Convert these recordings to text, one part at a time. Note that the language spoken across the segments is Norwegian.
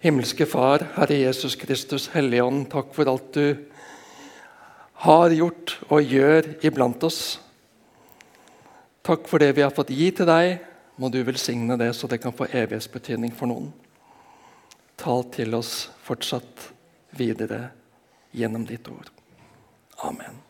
Himmelske Far, Herre Jesus Kristus, Hellige Ånd, takk for alt du har gjort og gjør iblant oss. Takk for det vi har fått gi til deg. Må du velsigne det så det kan få evighetsbetydning for noen. Tal til oss fortsatt videre gjennom ditt ord. Amen.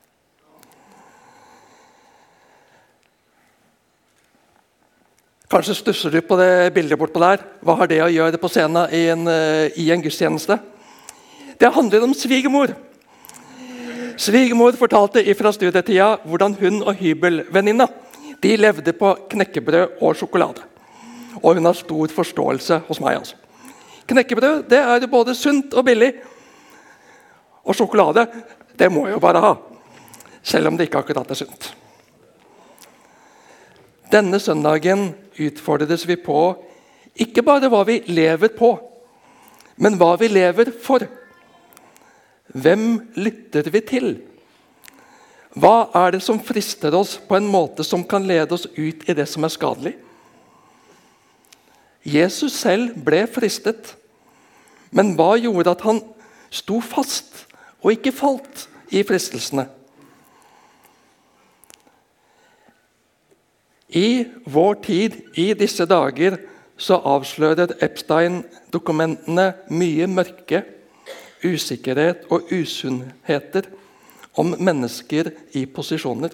Kanskje stusser du på det bildet bortpå der. Hva har det å gjøre på scenen i en gudstjeneste? Det handler om svigermor. Svigermor fortalte fra studietida hvordan hun og hybelvenninna de levde på knekkebrød og sjokolade. Og hun har stor forståelse hos meg. Altså. Knekkebrød det er både sunt og billig. Og sjokolade det må jeg jo bare ha, selv om det ikke akkurat er sunt. Denne søndagen utfordres vi på ikke bare hva vi lever på, men hva vi lever for. Hvem lytter vi til? Hva er det som frister oss på en måte som kan lede oss ut i det som er skadelig? Jesus selv ble fristet, men hva gjorde at han sto fast og ikke falt i fristelsene? I vår tid, i disse dager, så avslører Epstein-dokumentene mye mørke, usikkerhet og usunnheter om mennesker i posisjoner.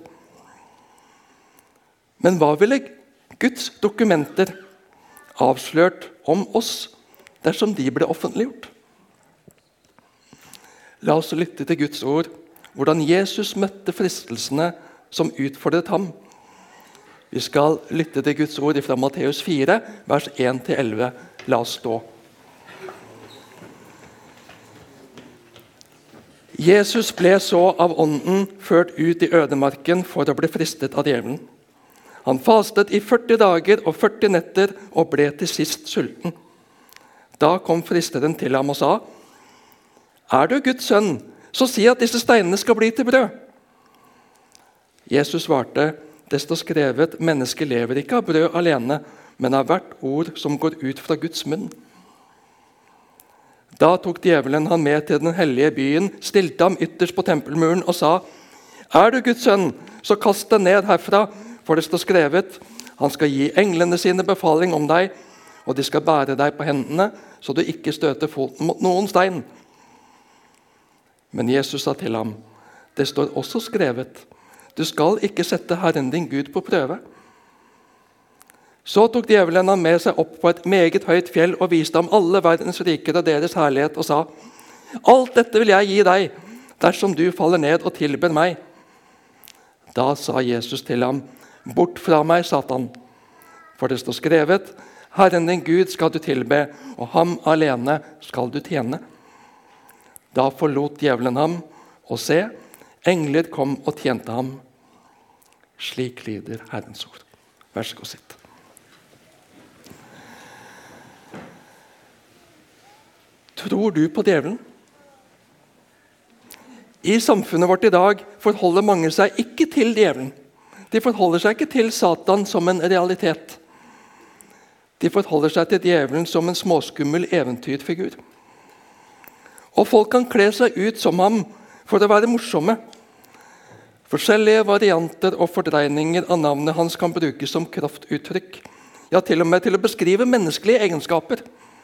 Men hva ville Guds dokumenter avslørt om oss dersom de ble offentliggjort? La oss lytte til Guds ord, hvordan Jesus møtte fristelsene som utfordret ham. Vi skal lytte til Guds ord fra Matteus 4, vers 1-11. La oss stå. Jesus ble så av ånden ført ut i ødemarken for å bli fristet av djevelen. Han fastet i 40 dager og 40 netter og ble til sist sulten. Da kom fristeren til ham og sa, «Er du Guds sønn, så si at disse steinene skal bli til brød.» Jesus svarte, «Det står skrevet, mennesket lever ikke av brød alene, men av hvert ord som går ut fra Guds munn.» Da tok djevelen han med til den hellige byen, stilte ham ytterst på tempelmuren og sa, «Er du Guds sønn, så kast deg ned herfra, for det står skrevet, han skal gi englene sine befaling om deg, og de skal bære deg på hendene, så du ikke støter foten mot noen stein.» Men Jesus sa til ham, «Det står også skrevet, du skal ikke sette Herren din Gud på prøve.» Så tok djevelen ham med seg opp på et meget høyt fjell og viste ham alle verdens riker og deres herlighet og sa, «Alt dette vil jeg gi deg, dersom du faller ned og tilber meg.» Da sa Jesus til ham, «Bort fra meg, Satan, for det står skrevet, Herren din Gud skal du tilbe, og ham alene skal du tjene.» Da forlot djevelen ham, og se, engler kom og tjente ham. Slik lyder Herrens ord. Vær så god, sitt. Tror du på djevelen? I samfunnet vårt i dag forholder mange seg ikke til djevelen. De forholder seg ikke til Satan som en realitet. De forholder seg til djevelen som en småskummel eventyrfigur. Og folk kan kle seg ut som ham for å være morsomme. Forskjellige varianter og fordreininger av navnet hans kan brukes som kraftuttrykk. Ja, til og med til å beskrive menneskelige egenskaper.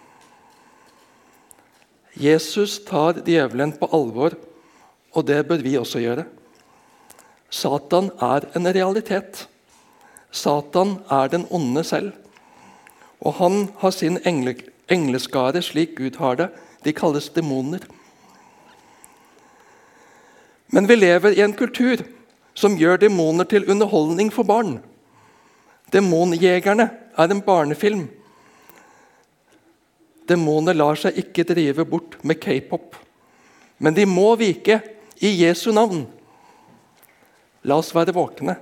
Jesus tar djevelen på alvor, og det bør vi også gjøre. Satan er en realitet. Satan er den onde selv. Og han har sin engleskare slik Gud har det. De kalles demoner. Men vi lever i en kultur som gjør demoner til underholdning for barn. Demonjegerne er en barnefilm. Demoner lar seg ikke drive bort med K-pop, men de må vike i Jesu navn. La oss være våkne.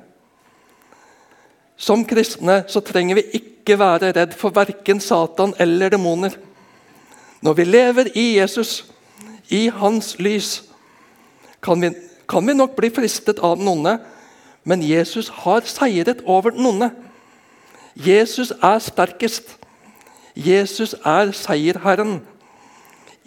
Som kristne så trenger vi ikke være redd for hverken Satan eller demoner. Når vi lever i Jesus, i hans lys, kan vi nok bli fristet av den onde, men Jesus har seiret over den onde. Jesus er sterkest. Jesus er seierherren.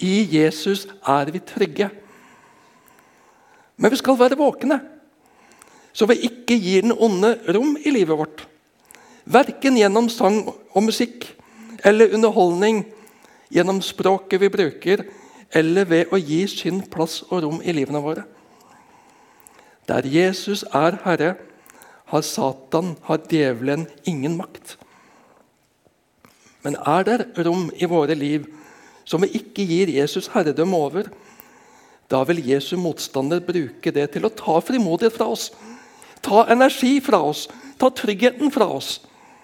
I Jesus vi trygge. Men vi skal være våkne, så vi ikke gir den onde rom i livet vårt. Hverken gjennom sang og musikk, eller underholdning, gjennom språket vi bruker, eller ved å gi synd plass og rom i livene våre. Der Jesus Herre, har Satan, har djevelen ingen makt. Men der rom i våre liv som vi ikke gir Jesus herredømme over, da vil Jesu motstander bruke det til å ta frimodighet fra oss, ta energi fra oss, ta tryggheten fra oss.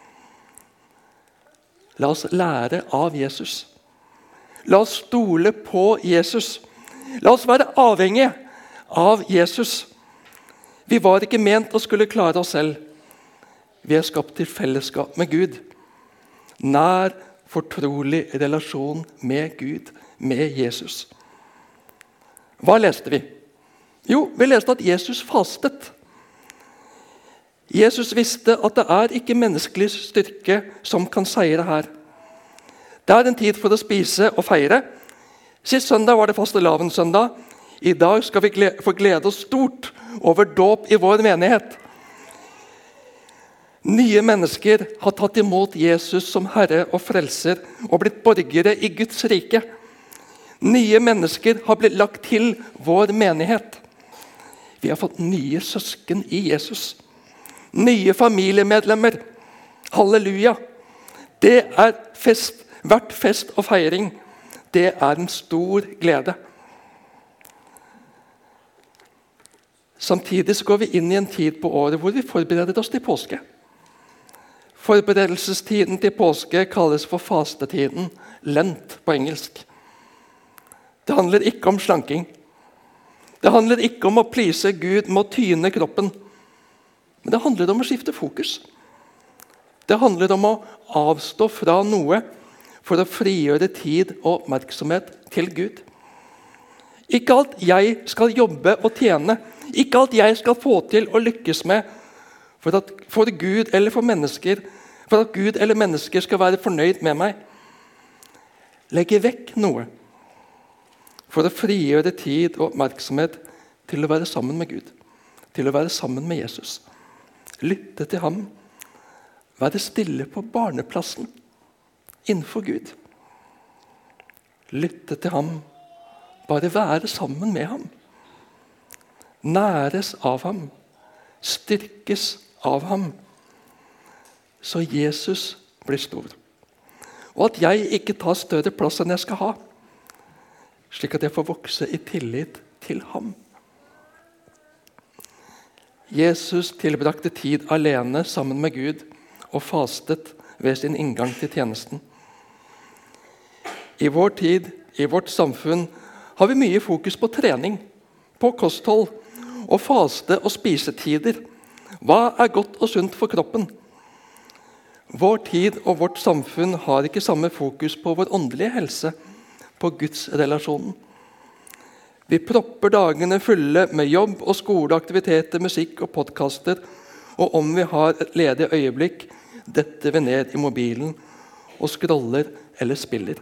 La oss lære av Jesus. La oss stole på Jesus. La oss være avhengige av Jesus. Vi var ikke ment å skulle klare oss selv. Vi skapt til fellesskap med Gud. Nær, fortrolig relasjon med Gud, med Jesus. Hva leste vi? Jo, vi leste at Jesus fastet. Jesus visste at det ikke menneskelig styrke som kan seire her. Det en tid for å spise og feire. Sist søndag var det fastelavnssøndag. I dag skal vi få glede oss stort over dåp i vår menighet. Nye mennesker har tatt imot Jesus som Herre og Frelser og blitt borgere i Guds rike. Nye mennesker har blitt lagt til vår menighet. Vi har fått nye søsken i Jesus. Nye familiemedlemmer. Halleluja! Det fest, hvert fest og feiring. Det en stor glede. Samtidig så går vi inn i en tid på året hvor vi forbereder oss til påske. Forberedelsestiden til påske kalles for fastetiden, Lent på engelsk. Det handler ikke om slanking. Det handler ikke om å please Gud med å tyne kroppen. Men det handler om å skifte fokus. Det handler om å avstå fra noe for å frigjøre tid og oppmerksomhet til Gud. Ikke alt jeg skal jobbe og tjene, ikke alt jeg skal få til å lykkes med for Gud eller for mennesker, for at Gud eller mennesker skal være fornøyd med meg. Legge vekk noe for å frigjøre tid og oppmerksomhet til å være sammen med Gud, til å være sammen med Jesus. Lytte til ham, være stille på barneplassen innenfor Gud. Lytte til ham, bare være sammen med ham. Næres av ham, styrkes av ham, så Jesus blir stor. Og at jeg ikke tar større plass enn jeg skal ha, slik at jeg får vokse i tillit til ham. Jesus tilbrakte tid alene sammen med Gud og fastet ved sin inngang til tjenesten. I vår tid, i vårt samfunn, har vi mye fokus på trening, på kosthold, og faste og spisetider. Hva godt og sunt for kroppen? Vår tid og vårt samfunn har ikke samme fokus på vår åndelige helse, på Guds relasjonen. Vi propper dagene fulle med jobb og skoleaktiviteter, musikk og podcaster, og om vi har et ledig øyeblikk, detter vi ned i mobilen og scroller eller spiller.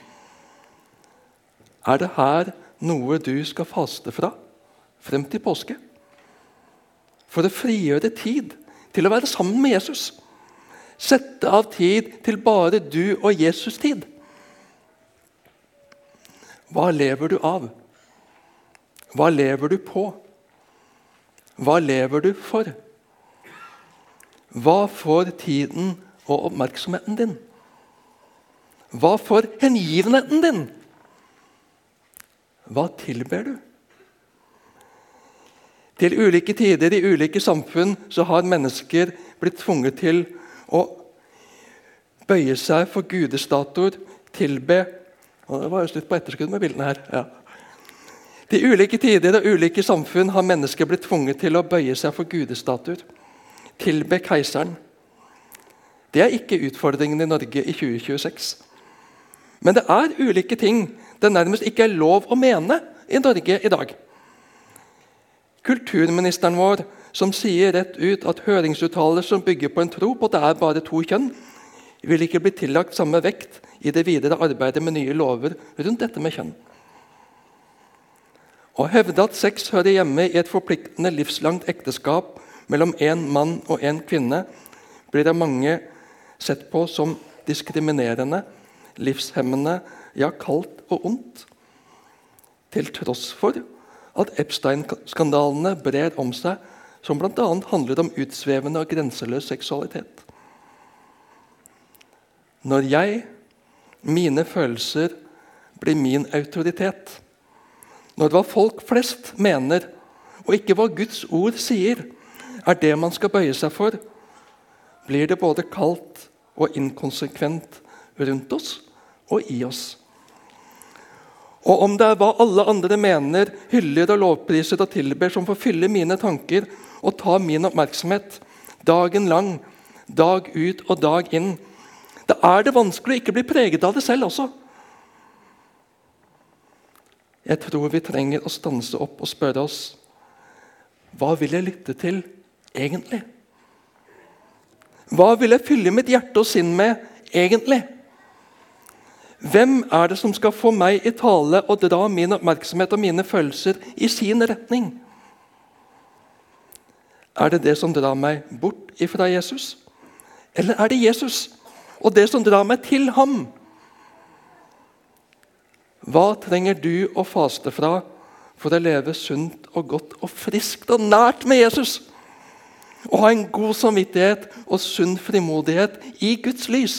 Det her noe du skal faste fra frem til påske? For å frigjøre tid til å være sammen med Jesus. Sette av tid til bare du og Jesus tid. Hva lever du av? Hva lever du på? Hva lever du for? Hva får tiden og oppmerksomheten din? Hva får hengivenheten din? Hva tilber du? Til ulike tider i ulike samfunn så har mennesker blitt tvunget til å bøye seg for gudestatuer, tilbe. Og det var jo slutt på etterskudd med bildene her. Ja. Til ulike tider og ulike samfunn har mennesker blitt tvunget til å bøye seg for gudestatuer, tilbe keiseren. Det ikke utfordringen i Norge i 2026. Men det ulike ting det nærmest ikke lov å mene i Norge i dag. Kulturministeren vår, som sier rett ut at høringsuttalelser som bygger på en tro på at det bare 2 kjønn, vil ikke bli tillagt samme vekt i det videre arbeidet med nye lover rundt dette med kjønn. Å hevde at sex hører hjemme i et forpliktende livslangt ekteskap mellom en mann og en kvinne, blir av mange sett på som diskriminerende, livshemmende, ja, kaldt og ondt. Til tross for at Epstein-skandalene brer om seg, som blant annet handler om utsvevende og grenseløs seksualitet. Når jeg, mine følelser, blir min autoritet, når hva folk flest mener, og ikke hva Guds ord sier, er det man skal bøye seg for, blir det både kaldt og inkonsekvent rundt oss og i oss. Og om det er hva alle andre mener, hyller og lovpriser og tilber som får fylle mine tanker og ta min oppmerksomhet, dagen lang, dag ut og dag inn, da er det vanskelig å ikke bli preget av det selv også. Jeg tror vi trenger å stanse opp og spørre oss, hva vil jeg lytte til egentlig? Hva vil jeg fylle mitt hjerte og sinn med egentlig? Hvem er det som skal få meg i tale og dra min oppmerksomhet og mine følelser i sin retning? Er det det som drar meg bort ifra Jesus? Eller er det Jesus og det som drar meg til ham? Hva trenger du å faste fra for å leve sunt og godt og friskt og nært med Jesus? Og ha en god samvittighet og sunn frimodighet i Guds lys.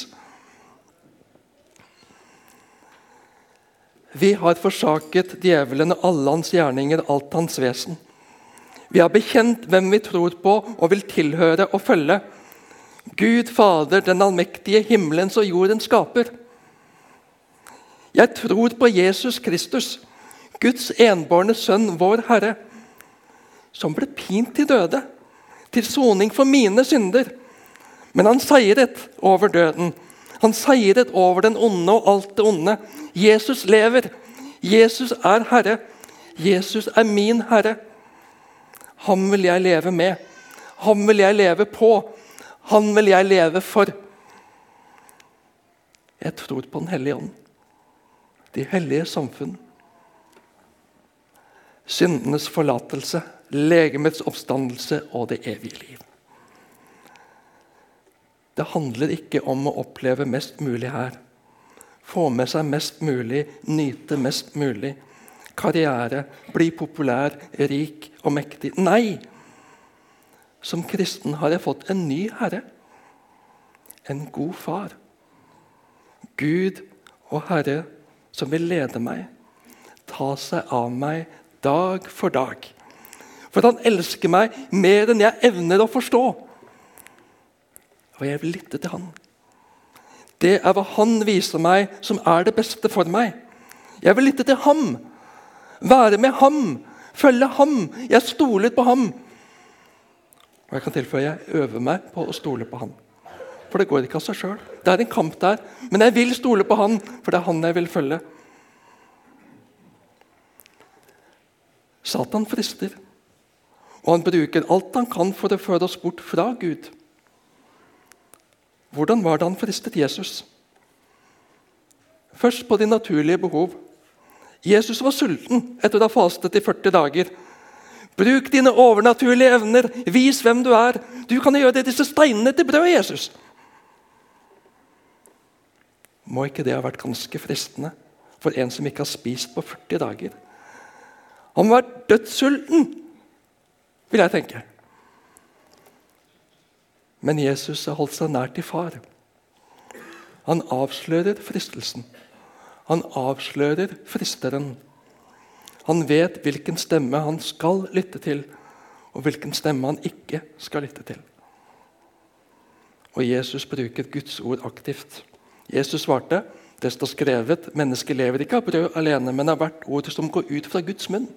Vi har forsaket djevelen og alle hans gjerninger, alt hans vesen. Vi har bekjent hvem vi tror på og vil tilhøre og følge. Gud Fader, den allmektige himmelens og jordens skaper. Jeg tror på Jesus Kristus, Guds enbårne sønn, vår Herre, som ble pint til døde, til soning for mine synder. Men han seiret over døden. Han seiret over den onde og alt det onde. Jesus lever. Jesus er Herre. Jesus er min Herre. Ham vil jeg leve med. Ham vil jeg leve på. Han vil jeg leve for. Jeg tror på Den hellige ånd. De hellige samfunn. Syndenes forlatelse, legemets oppstandelse og det evige liv. Det handler ikke om å oppleve mest mulig her. Få med seg mest mulig, nyte mest mulig. Karriere, bli populær, rik og mektig. Nei! Som kristen har jeg fått en ny Herre. En god far. Gud og Herre som vil lede meg. Ta seg av meg dag for dag. For han elsker meg mer enn jeg evner å forstå. Og jeg vil lytte til han. Det er hva han viser meg som er det beste for meg. Jeg vil lytte til ham. Være med ham. Følge ham. Jeg stoler på ham. Og jeg kan tilføye, jeg øver meg på å stole på ham. For det går ikke av seg selv. Det er en kamp der. Men jeg vil stole på han, for det er han jeg vil følge. Satan frister. Og han bruker alt han kan for å føre oss bort fra Gud. Hvordan var det han fristet Jesus? Først på de naturlige behov. Jesus var sulten etter å ha fastet i 40 dager. Bruk dine overnaturlige evner. Vis hvem du er. Du kan gjøre disse steinene til brød, Jesus. Må ikke det ha vært ganske fristende for en som ikke har spist på 40 dager? Han var dødssulten, vil jeg tenke. Men Jesus har holdt seg nær til far. Han avslører fristelsen. Han avslører fristeren. Han vet hvilken stemme han skal lytte til, og hvilken stemme han ikke skal lytte til. Og Jesus bruker Guds ord aktivt. Jesus svarte, det står skrevet, mennesket lever ikke av brød alene, men av hvert ord som går ut fra Guds munn.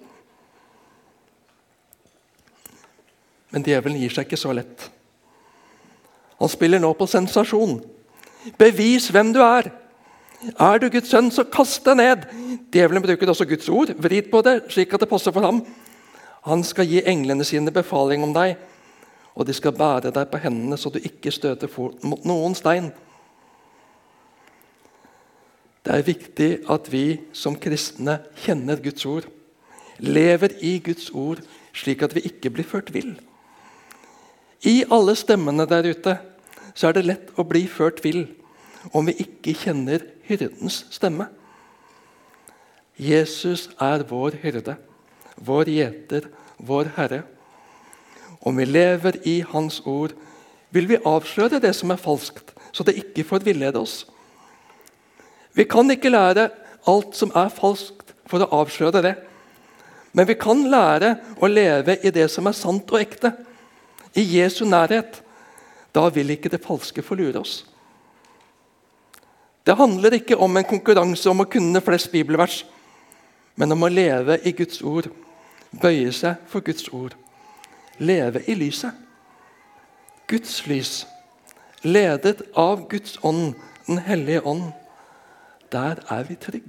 Men djevelen gir seg ikke så lett. Han spiller nå på sensasjon. Bevis hvem du er. Er du Guds sønn, så kast deg ned. Djevelen bruker også Guds ord. Vrid på det, slik at det passer for ham. Han skal gi englene sine befaling om deg, og de skal bære deg på hendene, så du ikke støter foten mot noen stein. Det er viktig at vi som kristne kjenner Guds ord, lever i Guds ord, slik at vi ikke blir ført vill. I alle stemmene der ute så er det lett å bli ført vill om vi ikke kjenner hyrdens stemme. Jesus er vår hyrde, vår gjeter, vår Herre. Om vi lever i Hans ord, vil vi avsløre det som er falskt, så det ikke får villede oss. Vi kan ikke lære alt som er falskt for å avsløre det. Men vi kan lære å leve i det som er sant og ekte, i Jesu nærhet. Da vil ikke det falske få lure oss. Det handler ikke om en konkurranse om å kunne flest bibelvers, men om å leve i Guds ord, bøye seg for Guds ord, leve i lyset. Guds lys, ledet av Guds ånd, den hellige ånd. Der er vi trygg.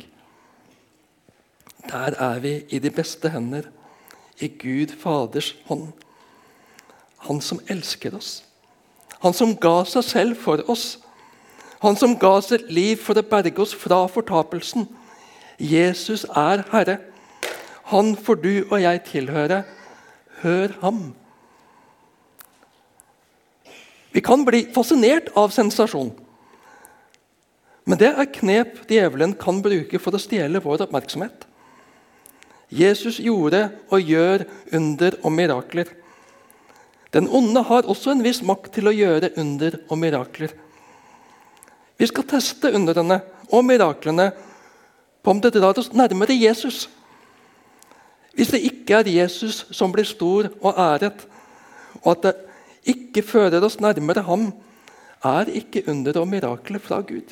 Der er vi i de beste hender, i Gud Faders hånd. Han som elsker oss. Han som ga seg selv for oss. Han som ga sitt liv for å berge oss fra fortapelsen. Jesus er Herre. Han får du og jeg tilhøre. Hør ham. Vi kan bli fascinert av sensasjon. Men det er knep djevelen kan bruke for å stjele vår oppmerksomhet. Jesus gjorde og gjør under og mirakler. Den onde har også en viss makt til å gjøre under og mirakler. Vi skal teste underne og miraklene på om det drar oss nærmere Jesus. Hvis det ikke er Jesus som blir stor og æret, og at det ikke fører oss nærmere ham, er ikke under og mirakler fra Gud.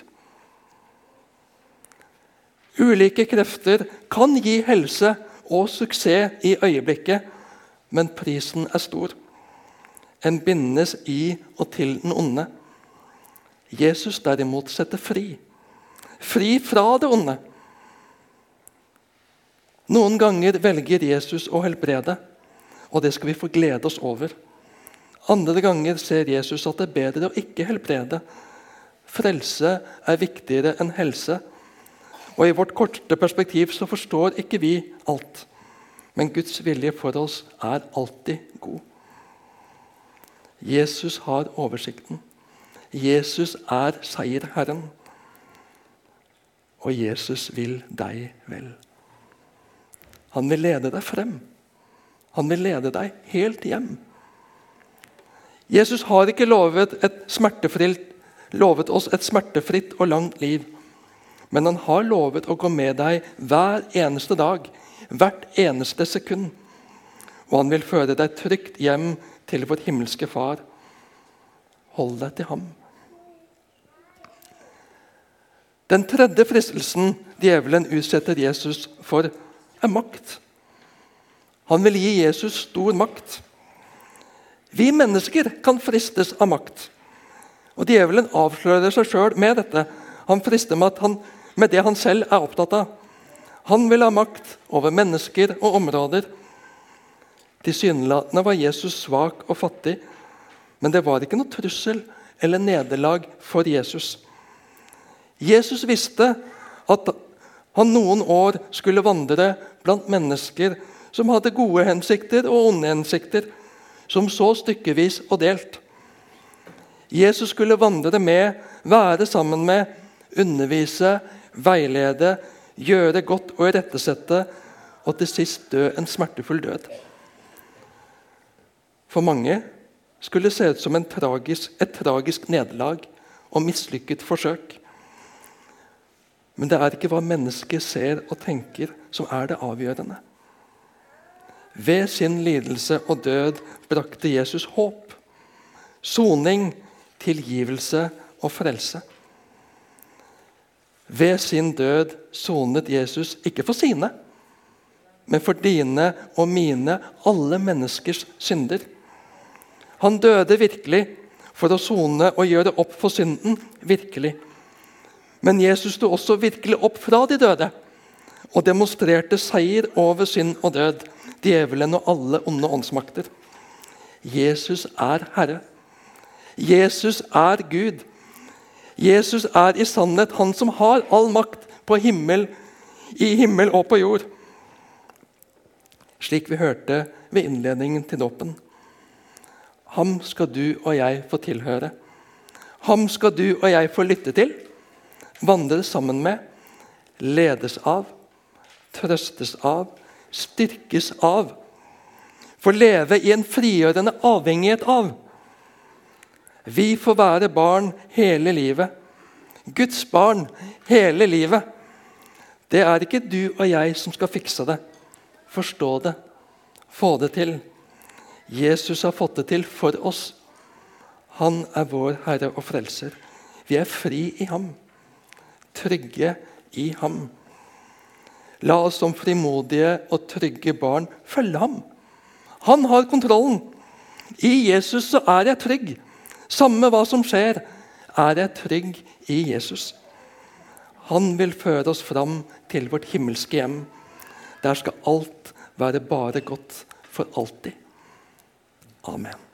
Ulike krefter kan gi helse og suksess i øyeblikket, men prisen er stor. En bindes i og til den onde. Jesus derimot setter fri. Fri fra det onde. Noen ganger velger Jesus å helbrede, og det skal vi få glede oss over. Andre ganger ser Jesus at det er bedre å ikke helbrede. Frelse er viktigere enn helse. Og i vårt korte perspektiv så forstår ikke vi alt. Men Guds vilje for oss er alltid god. Jesus har oversikten. Jesus er seierherren. Og Jesus vil deg vel. Han vil lede deg frem. Han vil lede deg helt hjem. Jesus har ikke lovet oss et smertefritt og langt liv. Men han har lovet å gå med deg hver eneste dag, hvert eneste sekund. Og han vil føre deg trygt hjem til vår himmelske far. Hold deg til ham. Den tredje fristelsen djevelen utsetter Jesus for, er makt. Han vil gi Jesus stor makt. Vi mennesker kan fristes av makt. Og djevelen avslører seg selv med dette. Han frister med det han selv er opptatt av. Han vil ha makt over mennesker og områder. Tilsynelatende var Jesus svak og fattig, men det var ikke noe trussel eller nederlag for Jesus. Jesus visste at han noen år skulle vandre blant mennesker som hadde gode hensikter og onde hensikter, som så stykkevis og delt. Jesus skulle vandre med, være sammen med, undervise, veilede, gjøre godt og irettesette, og til sist dø en smertefull død. For mange skulle det se ut som et tragisk nederlag og mislykket forsøk. Men det er ikke hva mennesket ser og tenker som er det avgjørende. Ved sin lidelse og død brakte Jesus håp, soning, tilgivelse og frelse. Ved sin død sonet Jesus ikke for sine, men for dine og mine, alle menneskers synder. Han døde virkelig for å sone og gjøre opp for synden virkelig. Men Jesus sto også virkelig opp fra de døde og demonstrerte seier over synd og død, djevelen og alle onde åndsmakter. Jesus er Herre. Jesus er Gud. Jesus er i sannhet han som har all makt i himmel og på jord. Slik vi hørte ved innledningen til dåpen. Ham skal du og jeg få tilhøre. Ham skal du og jeg få lytte til, vandre sammen med, ledes av, trøstes av, styrkes av, få leve i en frigjørende avhengighet av. Vi får være barn hele livet. Guds barn hele livet. Det er ikke du og jeg som skal fikse det, forstå det, få det til. Jesus har fått det til for oss. Han er vår Herre og Frelser. Vi er fri i ham, trygge i ham. La oss som frimodige og trygge barn følge ham. Han har kontrollen. I Jesus så er jeg trygg. Samme hva som skjer, er jeg trygg i Jesus. Han vil føre oss fram til vårt himmelske hjem. Der skal alt være bare godt for alltid. Amen.